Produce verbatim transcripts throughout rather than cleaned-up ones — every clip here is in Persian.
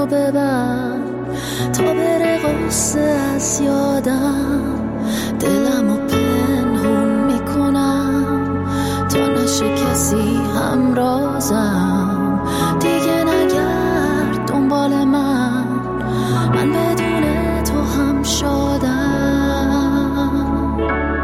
رو ببر تا بره قصه از یادم، دلمو پنهون میکنم تا نشه کسی همرازم. دیگه نگرد دنبال من، من بدون تو هم شادم.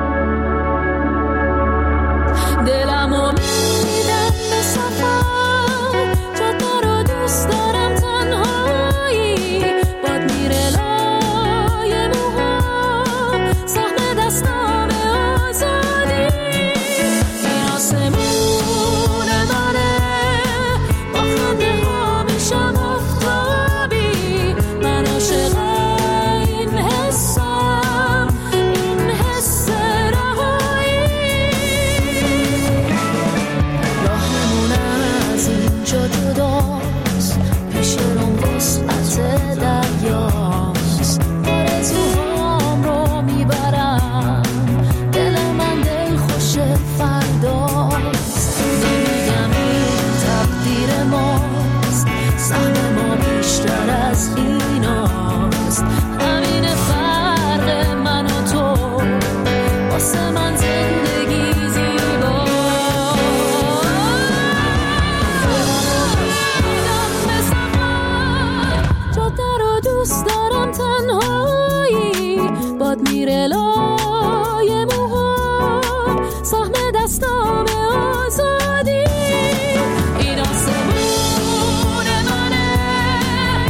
دلمو میدم به سفر، جاده رو دوست دارم تنهایی، باد میره لای موها، سهم دستام آزادی. این آسمون منه، با خنده ها میشم آفتابی. من عاشق این حسم، این حس رهایی. راهمون از اینجا جداست، پیش روم وسعت دریاست. آرزوهام رو میبرم، دل من دل خوش فرداست. نمیگم این تقدیر ماست، سهم ما بیشتر از ایناست. همین فرق من و تو، واسه من زندگی زیباست. میدم به سفر، جاده رو دوست دارم تنهایی، باد میره لای